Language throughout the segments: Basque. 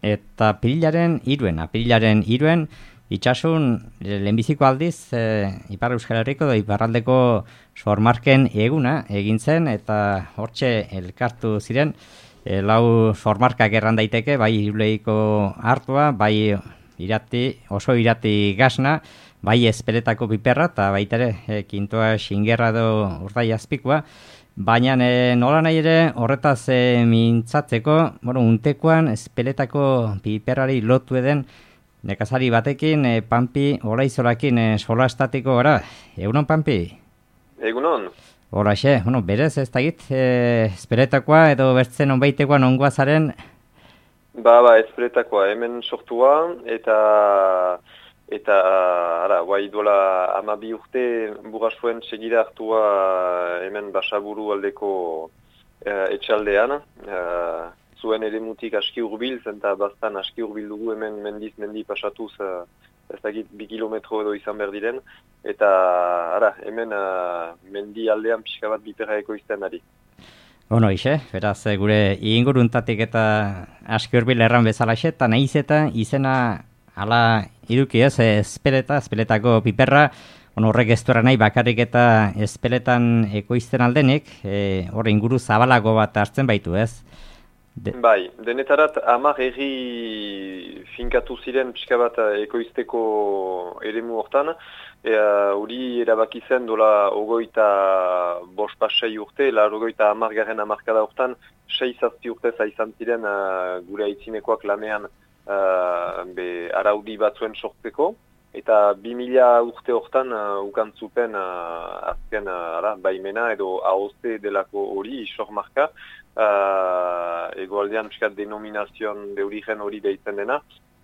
eta aprilaren 3 itxasun lehenbiziko aldiz Ipar Euskal Herriko edo iparraldeko sormarken eguna egin zen, eta hortxe elkartu ziren lau sormarkak erran daiteke, bai Iruleiko hartua, bai oso irati gasna, bai Ezpeletako piperra, eta baita ere Kintoa Xingerra edo Urdai Azpikoa. Baina nola nahi ere horretaz mintzatzeko, untekoan Ezpeletako piperrari lotu eden nekazari batekin, Pampi Olaizorakin solastatiko gara. Egunon, Pampi? Egunon. Horaxe, berez ez dakit, Ezpeletakoa edo bertzen onbaitekoa nongoa zaren? Ezpeletakoa hemen sortua, eta guai dola 12 urte burasuen segida hartua hemen Basaburu aldeko etxaldean. Zuen ere mutik aski hurbil, zenta bastan aski hurbil dugu hemen mendi pasatuz, ez dakit 2 kilometro edo izan behar diren, eta hemen mendi aldean pixka bat biperra ekoizten ari. Beraz, gure inguruntatik eta aski hurbil erran bezalaxe, eta nahiz eta izena ala iruki ez, Ezpeletako piperra, horrek ez duera nahi bakarrik eta Ezpeletan ekoizten aldenik, hor inguru zabalago bat hartzen baitu ez? Bai, denetarat 10 herri finkatu ziren pixka bat ekoizteko eremu hortan, hori erabaki zen dola 25 urte, 80. hamarkada hortan 6-7 urte izan ziren gure aitzinekoak lanean araudi batzuen sortzeko, eta 2000 urte hortan ukantzuten azken baimena edo AOC delako hori, sormarka, egoaldean piskat denominazion de origen hori deitzen dena,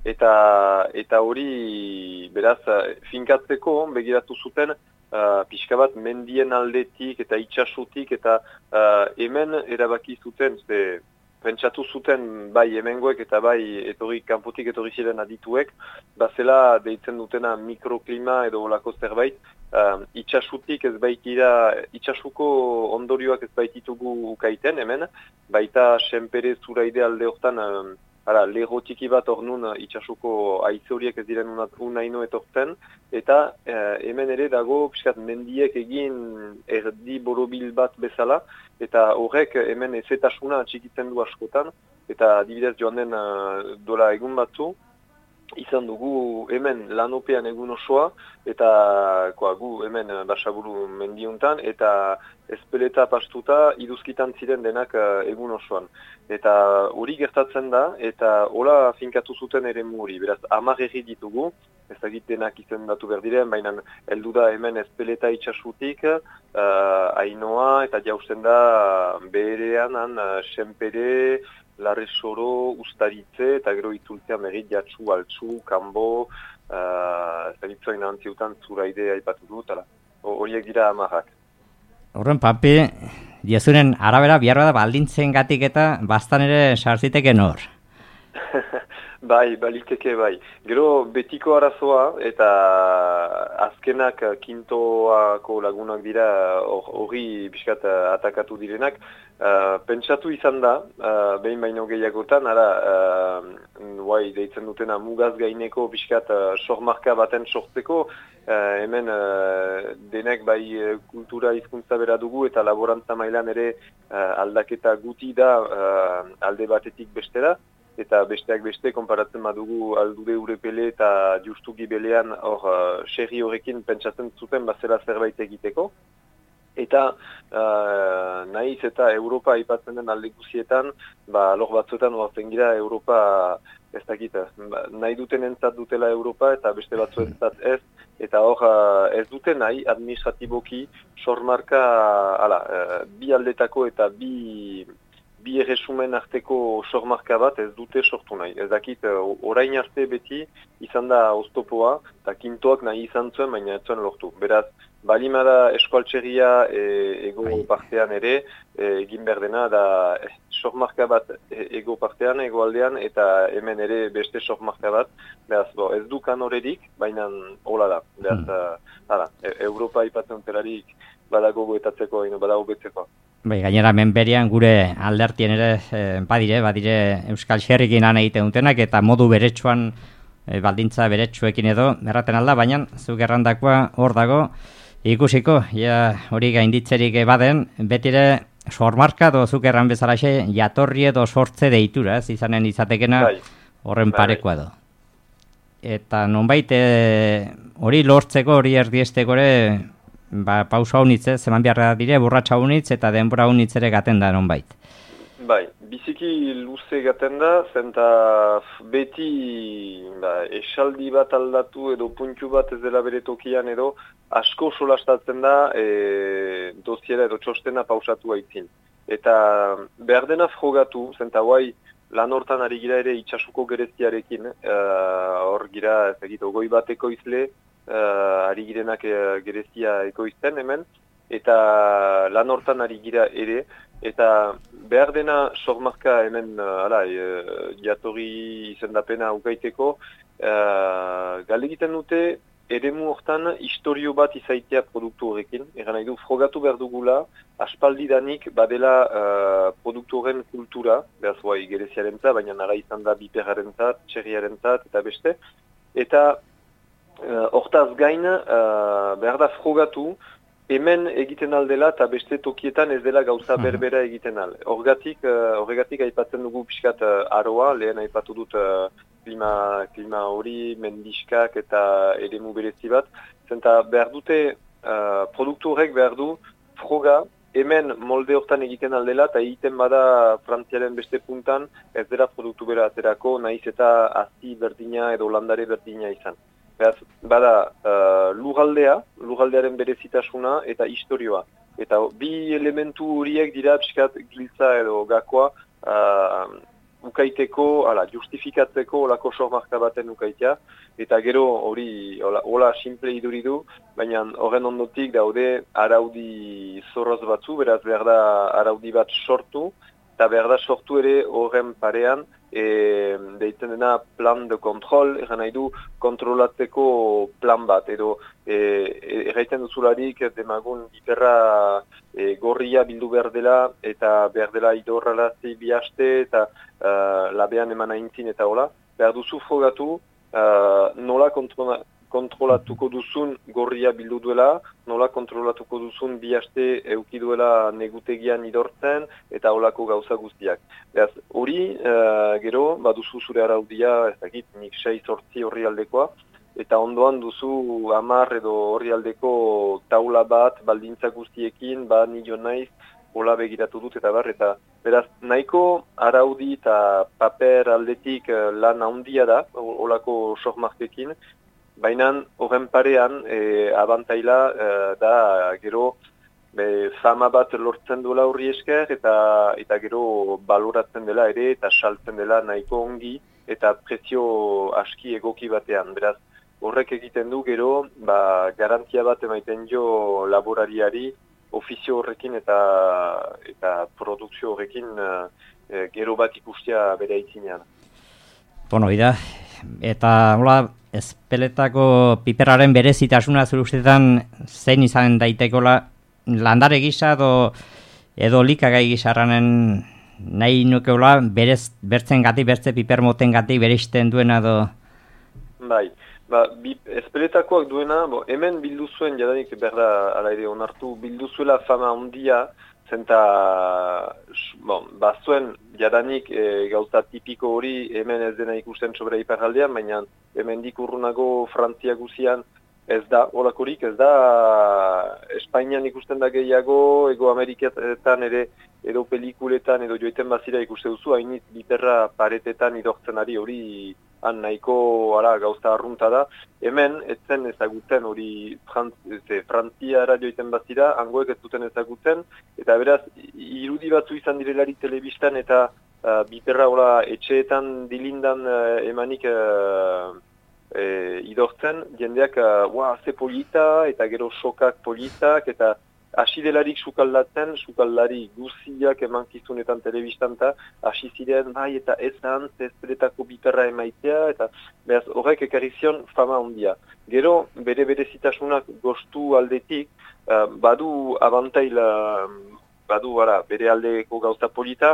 eta hori beraz finkatzeko begiratu zuten pixka bat mendien aldetik eta itxasutik, eta hemen erabaki zuten, pentsatu zuten bai hemengoek eta bai kanpotik etorri ziren adituek, bazela deitzen dutena mikroklima edo olako zerbait, itxasutik ez baitira, itxasuko ondorioak ez baititugu ukaiten hemen, baita Senpere Zuraide alde hortan, lego txiki bat hor nun itxasuko haize horiek ez diren unaino etortzen, eta hemen ere dago piskat mendiek egin erdi borobil bat bezala, eta horrek hemen ezetasuna txikitzen du askotan, eta adibidez joan den dola egun batzu, izan dugu hemen lanopean egun osoa, eta gu hemen Basaburu mendiuntan, eta Ezpeleta pastuta iduzkitan ziren denak egun osoan. Eta hori gertatzen da, eta hola finkatu zuten ere hori. Beraz, 10 herri ditugu, ez dakit denak izendatu behar diren, baina heldu da hemen Ezpeleta itxasutik, Ainoa, eta jausten da beherean, Senpere, Larresoro, Ustaritze, eta gero itzultzea Merit, Jatsu, Altsu, Kanbo, ez dakit zoin antziutan Zuraide aipatu dut, horiek dira 10. Horren, Pampi, jazuren arabera biharra da baldintzen gatik eta bastan ere sarziteken hor. Bai, baliteke bai. Gero betiko arazoa eta azkenak Kintoako lagunak dira hori biskat atakatu direnak. Pentsatu izan da, behin baino gehiagotan, deitzen dutena mugaz gaineko biskat sormarka baten sortzeko, hemen denek bai kultura hizkuntza bera dugu eta laborantza mailan ere aldaketa guti da alde batetik bestera, eta besteak beste konparatzen badugu Aldude Urepele eta Justugi Belean serri horrekin pentsatzen zuten bazera zerbait egiteko. Eta nahiz eta Europa aipatzen den alde guzietan, lor batzuetan oazen gira Europa, ez dakit, nahi duten entzat dutela Europa eta beste batzuentzat ez, eta ez dute nahi administratiboki sormarka bi aldetako eta bi erresumen arteko sormarka bat ez dute sortu nahi. Ez dakit, orain arte beti izan da oztopoa, eta Kintoak nahi izan zuen, baina ez zuen lortu. Beraz, balimada eskualtxeria ego partean ere, egin behar dena, da sormarka bat ego partean, ego aldean, eta hemen ere beste sormarka bat. Beraz, ez dukan horredik, baina hola da. Beraz, Europa ipatzen telarik badago goetatzeko, badago betzeko. Gainera menberian gure aldertien ere badire Euskal Xerrikin lan egiten dutenak eta modu beretsuan baldintza beretsuekin edo erraten alda, baina zuk errandakoa hor dago ikusiko, hori gainditzerik baden, betire sormarka edo zuk erran bezalaxe jatorri edo sortze deitura, izanen izatekena horren parekoa edo. Eta nonbait hori lortzeko, hori erdiesteko ere, pausa honitz, eman beharra dire, burratxa honitz eta denbora honitz ere gaten da nonbait. Biziki luze gaten da, zenta beti esaldi bat aldatu edo puntu bat ez dela bere tokian edo asko solastatzen da doziera edo txostena pausatu haitzin. Eta behar dena frogatu, zenta guai lan hortan ari gira ere itxasuko gereziarekin, hor gira ogoi bat ekoizle, ari girenak gerezia ekoizten hemen, eta lan hortan ari gira ere, eta behar dena sormarka hemen jatorri izendapena ukaiteko, galdegiten dute eremu hortan historio bat izaitea produktu horrekin. Egan nahi du, frogatu behar dugula, aspaldidanik badela produktu horren kultura, behaz guai gereziarentzat, baina nara izan da biperrarentzat, txerriarentzat eta beste. Eta hortaz gain behar da frogatu, hemen egiten aldela eta beste tokietan ez dela gauza berbera egiten al. Horregatik aipatzen dugu pixkat aroa, lehen aipatu dut klima hori, mendiskak eta eremu berezi bat. Zenta behar dute, produktu horrek behar du froga, hemen molde hortan egiten aldela eta egiten bada Frantziaren beste puntan ez dela produktu bera aterako, nahiz eta azti berdina edo landare berdina izan. Bada lurraldearen berezitasuna eta historioa. Eta bi elementu horiek dira pixkat giltza edo gakoa ukaiteko, justifikatzeko olako sormarka baten ukaitea. Eta gero hori hola simple iduridu, baina horren ondotik daude araudi zorroz batzu, beraz behar da araudi bat sortu, eta behar da sortu ere horren parean, deitzen dena plan de kontrol, egan nahi du kontrolatzeko plan bat, edo erraiten duzularik demagun biperra gorria bildu behar dela, eta behar dela idorralazi bihaste, eta labean eman aintzin eta hola, behar duzu frogatu nola kontrolatuko duzun gorria bildu duela, nola kontrolatuko duzun bihaste eukiduela negutegian idortzen eta holako gauza guztiak. Beraz, hori, gero, baduzu zure araudia, ez dakit, nik 6-8 horri aldekoa, eta ondoan duzu 10 edo horri aldeko taula bat, baldintza guztiekin, nio naiz, hola begiratu dut eta eta beraz, nahiko araudi eta paper aldetik lan handia da, holako sormarkekin, baina horren parean abantaila da gero fama bat lortzen duela horri esker eta gero baloratzen dela ere eta saltzen dela nahiko ongi eta prezio aski egoki batean. Beraz, horrek egiten du gero garantia bat emaiten jo laborariari ofizio horrekin eta produkzio horrekin gero bat ikustea bere aitzinean. Bueno, eta hola, ezpeletako piperraren berezitasuna zure ustetan zein izan daitekola landare gisa edo likagai gisarranen nahi nukeola bertzen gati, bertze piper moten gati bereizten duena edo? Bai, ezpeletakoak duena, hemen bildu zuen jadanik berda ala ere onartu, bildu zuela fama handia, zenta bazuen jadanik gauza tipiko hori hemen ez dena ikusten sobre iparraldean, baina hemen dikurrunago Frantzia guzian ez da olakorik, ez da Espainian ikusten da gehiago, Ego Ameriketan ere edo pelikuletan edo joiten bazira ikuste duzu, hainit biperra paretetan idortzen ari hori han nahiko gauza arrunta da. Hemen ez zen ezagutzen hori Frantziara joiten bazira, hangoek ez duten ezagutzen, eta beraz irudi batzu izan direlari telebistan eta biperra etxeetan dilindan emanik idortzen, jendeak ze polita eta gero sokak politak eta hasi delarik sukaldatzen, sukaldari guziak emankizunetan telebistan eta hasi ziren eta ezan ezpeletako biperra emaitea eta beraz horrek ekarri zion fama handia. Gero bere berezitasunak gostu aldetik badu abantaila badu bere aldeko gauza polita,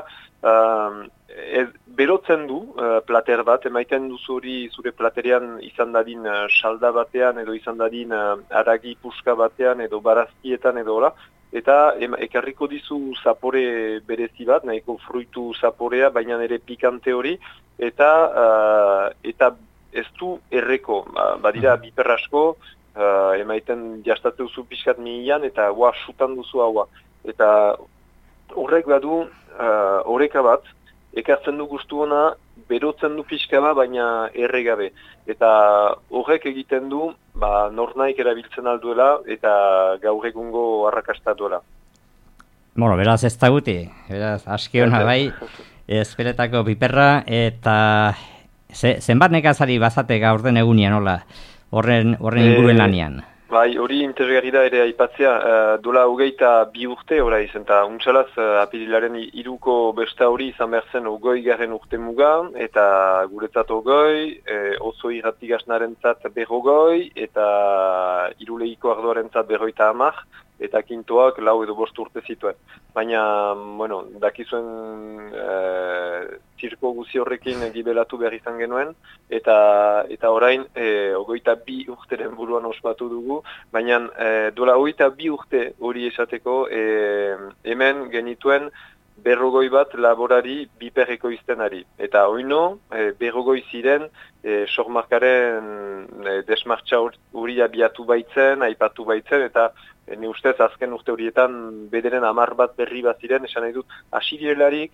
berotzen du plater bat, emaiten duzu hori zure platerean izan dadin salda batean edo izan dadin aragi puska batean edo barazkietan edo hola, eta ekarriko dizu zapore berezi bat, nahiko fruitu zaporea, baina ere pikante hori, eta ez du erreko, badira biper asko, emaiten jastatzen duzu pixkat mihian, eta sutan duzu haua. Eta horrek badu oreka bat, ekartzen du gustu ona, berotzen du pixka bat, baina erregabe. Eta horrek egiten du, nornaik erabiltzen alduela, eta gaur egungo arrakasta duela. Bueno, beraz ez da guti, beraz aski hona bai, ezpeletako piperra, eta zenbat nekazari bazate gaur den egunian, hola, horren inguruen lanian? Bai, hori interesgarri da ere aipatzea, dola 22 urte, ora izan, eta untxalaz apirilaren 3ko besta hori izan behar zen 20. urte muga, eta guretzat 20, oso irratigasnaren zat 40, eta iruleiko ardoaren zat 50, eta kintoak 4 edo 5 urte zituen. Baina, bueno, dakizuen zirko guzi horrekin gibelatu behar izan genuen, eta orain 22 urteren buruan ospatu dugu, baina dola 22 urte hori esateko hemen genituen 40 bat laborari biper ekoiztenari. Eta oino, 40 ziren sormarkaren desmartxa hori abiatu baitzen, aipatu baitzen, eta ne ustez azken urte horietan bederen 10 bat berri bat ziren, esan nahi dut, hasi direlarik,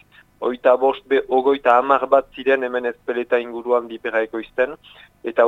50 bat ziren hemen ezpeleta inguruan bipera ekoizten, eta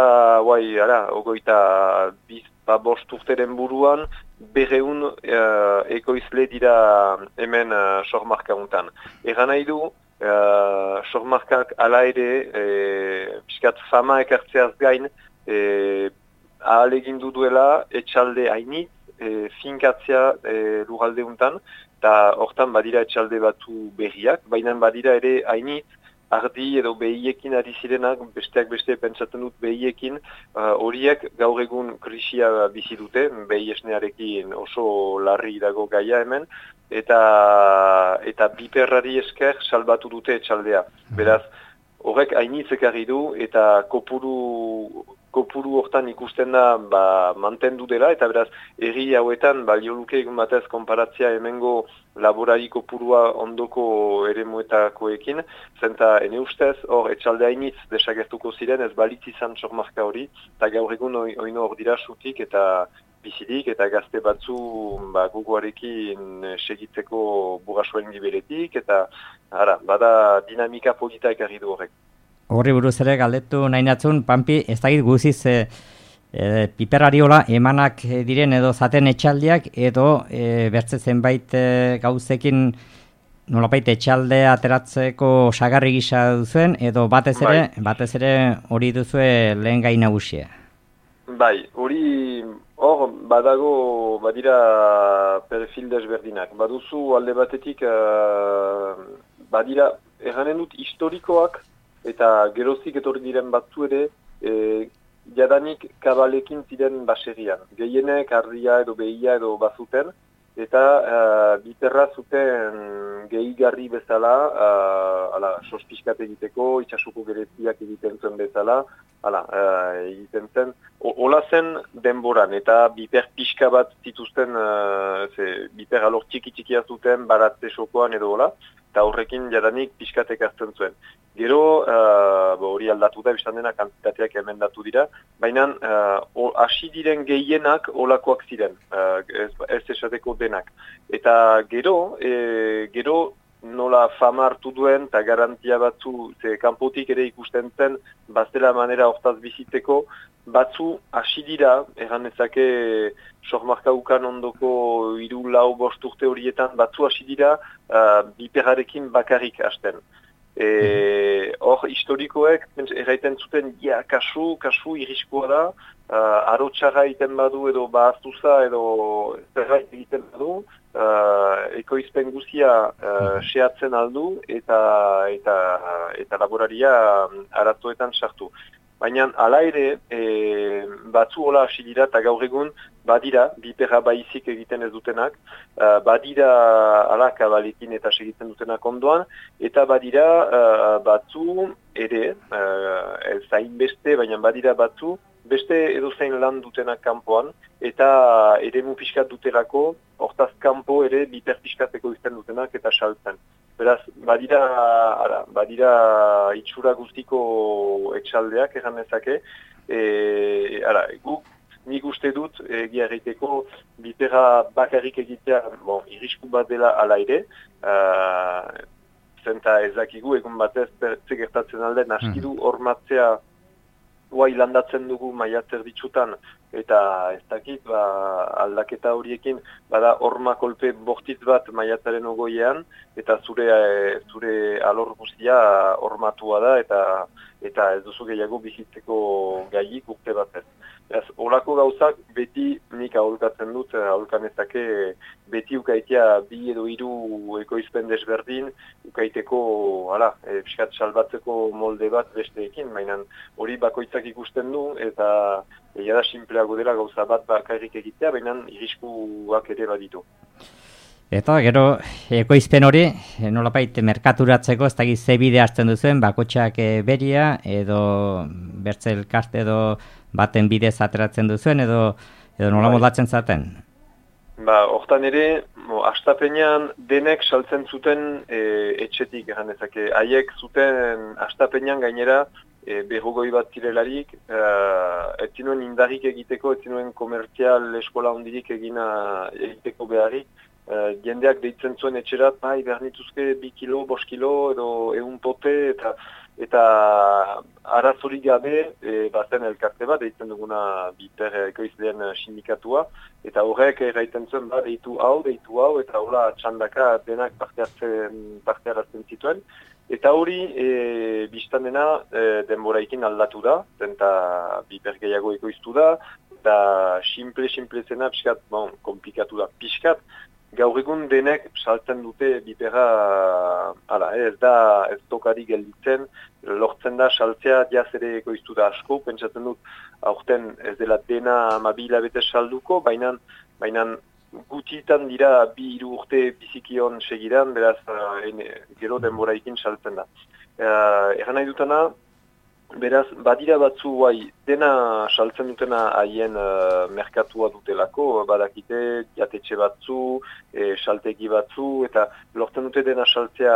25 urteren buruan, 200 ekoizle dira hemen sormarka untan. Egan nahi du, sormarkak ala ere, piskat fama ekartzeaz gain, ahalegindu duela etxalde hainitz, finkatzea lurralde untan, eta hortan badira etxalde batu berriak, baina badira ere hainitz, ardi edo behiekin ari zirenak, besteak beste pentsatzen dut behiekin, horiek gaur egun krisia bizi dute, behi esnearekin oso larri dago gaia hemen, eta biperrari esker salbatu dute etxaldea. Beraz, horrek hainitz ekarri du, eta kopuru hortan ikusten da mantendu dela, eta beraz, herri hauetan, balio luke egun batez konparatzea hemengo laborari kopurua ondoko eremuetakoekin, zenta ene ustez, hor etxalde hainitz desagertuko ziren, ez balitz izan sormarka hori, eta gaur egun oino hor dira sutik eta bizirik, eta gazte batzu gogoarekin segitzeko burasuen gibeletik, eta bada dinamika polita ekarri du horrek. Horri buruz ere galdetu nahi natzun, Pampi, ez dakit guziz piperariola emanak diren edo zaten etxaldiak, edo bertze zenbait gauzekin nolapait etxalde ateratzeko sagarri gisa duzuen, edo batez ere hori duzue lehen gai nagusia. Bai, hori hor badira perfil desberdinak. Baduzu alde batetik badira erranen dut historikoak, eta gerozik etorri diren batzu ere, jadanik kabalekin ziren baserrian. Gehienek ardia edo behia edo bazuten, eta biperra zuten gehigarri bezala, sospiskat egiteko, itxasuko gereziak egiten zuen bezala, egiten zen. Ola zen denboran, eta biper pixka bat zituzten, biper alor txiki-txikia zuten, baratze sokoan edo hola, eta horrekin jadanik pixkatek hartzen zuen. Gero, hori aldatu da, biztan dena kantitateak emendatu dira, baina hasi diren gehienak olakoak ziren, ez esateko denak. Eta gero nola fama hartu duen, eta garantia batzu, kanpotik ere ikusten zen, baztela manera hortaz bizitzeko, batzu hasi dira, erran ezake sormarka ukan ondoko 3-4 urte horietan, batzu hasi dira biperrarekin bakarrik hasten. Hor historikoek erraiten zuten kasu iriskoa da, arotxarra egiten badu edo bahaztuza edo zerbait egiten badu, ekoizpen guzia sehatzen aldu eta laboraria arazoetan sartu. baina hala ere batzu hola hasi dira eta gaur egun badira, biperra baizik egiten ez dutenak, badira kabalekin eta segitzen dutenak ondoan, eta badira batzu ere, ez hainbeste, baina badira batzu, beste edozein lan dutenak kanpoan, eta eremu pixkat dutelako, hortaz kanpo ere biper pixkateko izten dutenak eta saltzen. Beraz, badira itxura guztiko etxaldeak egan ezake, nik uste dut, egia egiteko, biperra bakarrik egitea, irisku bat dela ala ere, zenta ezakigu, egun batez, gertatzen alde, naskidu hormatzea guai landatzen dugu maiatzer ditzutan, eta ez dakit, aldaketa horiekin, bada horma kolpe bortitz bat maiatzaren ogoiean, eta zure alor guztia hormatua da, eta ez duzu gehiago bizitzeko gaiik urte batez. Olako gauzak beti nik aholkatzen dut, aholkanezake beti ukaitea 2 edo 3 ekoizpen desberdin, ukaiteko, piskat salbatzeko molde bat besteekin, baina hori bakoitzak ikusten du, eta egia da simpleago dela gauza bat bakarrik egitea, baina iriskuak ere baditu. Eta gero, ekoizpen hori, nolapait merkaturatzeko, ez dakit ze bide hartzen duzuen, bakotxak beria, edo bertzel karte edo baten bidez ateratzen duzuen, edo nola moldatzen zaten? Hortan ere, astapenean denek saltzen zuten etxetik, ganezake. Haiek zuten astapenean gainera, berrogoi bat zirelarik, ez zinuen indarrik egiteko, ez zinuen komertzial eskola hondirik egiteko beharrik, jendeak deitzen zuen etxerat, behar nituzke 2 kilo, 5 kilo, edo 1 pote, eta arazorik gabe, bazen elkarte bat, deitzen duguna biper ekoizleen sindikatua, eta horrek erraiten zuen, deitu hau, eta hola txandaka denak parte hartzen zituen. Eta hori, biztan dena, denboraikin aldatu da, eta biper gehiago ekoiztu da, eta simple zena, piskat, komplikatu da, piskat, gaur egun denek saltzen dute biperra, ez tokari gelditzen, lortzen da saltzea jaz ere ekoiztu da asko, pentsatzen dut aurten ez dela dena 2 hilabete salduko, baina gutitan dira 2-3 urte bizikion segidan, beraz gero denboraikin saltzen da. Egan nahi dutana, beraz, badira batzu dena saltzen dutena haien merkatua dutelako, badakite jatetxe batzu, saltegi batzu, eta lortzen dute dena saltzea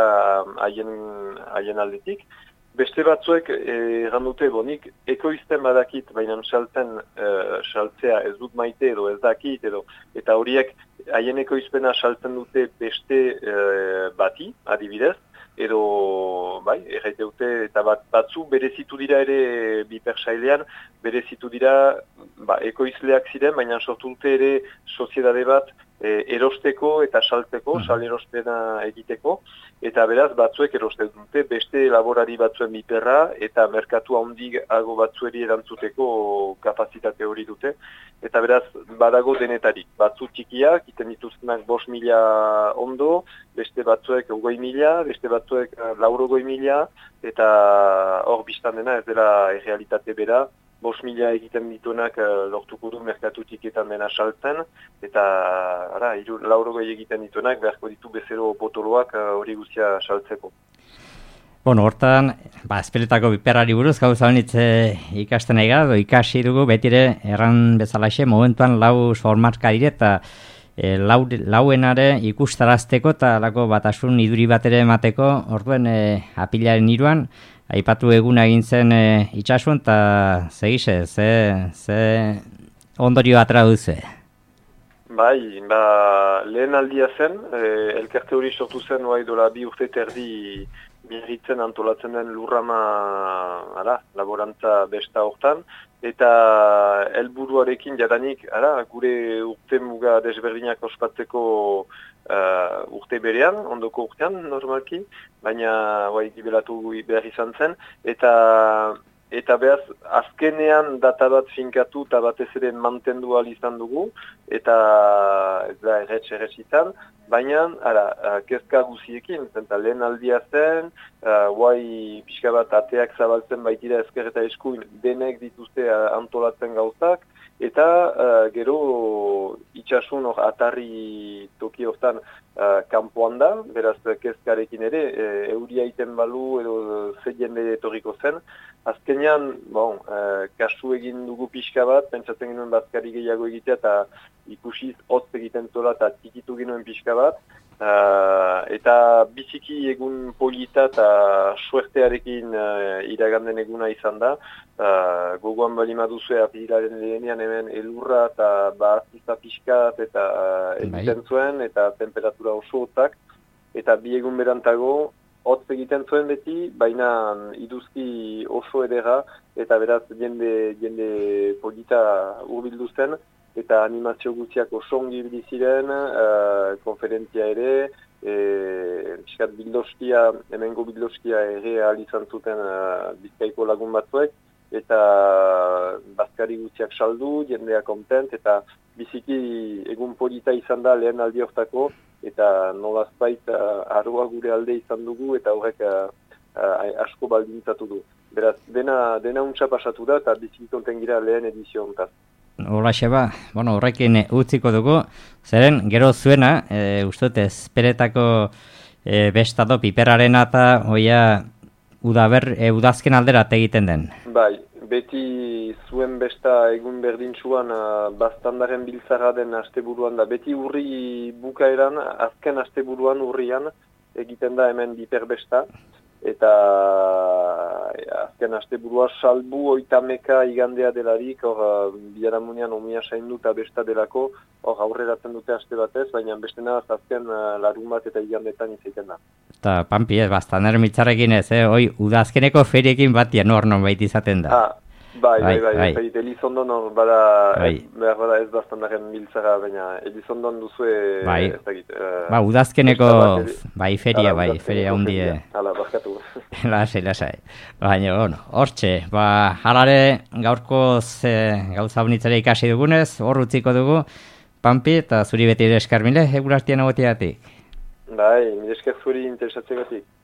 haien aldetik. Beste batzuek egan dute, nik ekoizten badakit, baina saltzea ez dut maite edo ez dakit, eta horiek haien ekoizpena saltzen dute beste bati, adibidez, edo, erraite dute, eta batzu berezitu dira ere bipersailean, berezitu dira ekoizleak ziren, baina sortu dute ere soziedade bat erosteko eta saltzeko, sal erospena egiteko, eta beraz batzuek erosten dute beste laborari batzuen biperra eta merkatu handiago batzueri erantzuteko kapazitate hori dute, eta beraz badago denetarik. Batzu txikiak, iten dituztenak 5.000 ondo, beste batzuek 20.000, beste batzuek 80.000, eta hor biztan dena ez dela errealitate bera, 5.000 egiten dituenak lortuko du merkatu txiketan dena saltzen, eta 80 egiten dituenak beharko ditu bezero potoloak hori guztia saltzeko. Hortan, espeletako biperrari buruz, gauza honitz ikasten nahi gara, ikasi dugu, betire erran bezalaxe, momentuan lau sormarka dire, eta lauenare ikustarazteko eta lako batasun iduri bat ere emateko, orduen apilaren 3an, aipatu eguna egin zen itxasuan, eta segize, ze ondorio atera duze? Lehen aldia zen, elkarte hori sortu zen dola 2 urte terdi Biarritzen antolatzen den lurrama laborantza besta hortan, eta helburuarekin jadanik gure urte muga desberdinak ospatzeko urte berean, ondoko urtean normalki, baina gibelatu behar izan zen, eta behaz azkenean data bat finkatu eta batez ere mantendu ahal izan dugu, eta ez da erretz izan, baina, kezka guziekin, zenta lehen aldia zen, guai pixka bat ateak zabaltzen baitira ezker eta eskuin denek dituzte antolatzen gauzak, eta gero itxasun atarri toki hortan kanpoan da, beraz kezkarekin ere, euria iten balu edo ze jende etorriko zen. Azkenean, kasu egin dugu pixka bat, pentsatzen genuen bazkari gehiago egitea eta ikusiz hotz egiten zola eta tikitu genuen pixka bat. Eta biziki egun polita eta suertearekin iraganden eguna izan da. Gogoan bali maduzue apirilaren lehenean hemen elurra eta bahaztuza pixkat eta egiten zuen eta temperatura oso hotzak. Eta bi egun berantago hotz egiten zuen beti, baina iduzki oso edera eta beraz jende polita hurbildu zen. Eta animazio guztiak oso ongi ziren, konferentzia ere, piskat bildoskia, hemengo bildoskia ere izan zuten Bizkaiko lagun batzuek, eta bazkari guztiak saldu, jendea kontent, eta biziki egun polita izan da lehen aldi hortako, eta nolazbait arroa gure alde izan dugu, eta horrek asko baldintzatu du. Beraz, dena untsa pasatu da, eta biziki konten gira lehen edizio hontaz. Horraxe horrekin utziko dugu, zeren gero zuena, uste dut esperetako bestado piperarena eta udazken aldera egiten den. Bai, beti zuen besta egun berdintsuan bastandaren biltzara den asteburuan da, beti urri bukaeran, azken asteburuan urrian egiten da hemen piper besta. Eta azken asteburua salbu oitameka igandea delarik, hor biharamunean omia saindu eta besta delako, hor aurreratzen dute aste batez, baina bestena azken larun bat eta igandetan izaiten da. Eta Pampi bastander mitzarrekin ez, udazkeneko feriekin batia non bait izaten da. Bai. Elizondon hor behar bada ez bastandaren biltzara, baina Elizondon duzue ez dakit. Udazkeneko feria, feria hundie. Hala, barkatu. Lasai. Baina, hortxe, halare gaurkoz gauza bonitzare ikasi dugunez, hor utziko dugu, Pampi, eta zuri beti ere eskarmile, egurartian agotiatik. Bai, mire esker zuri interesatzegatik.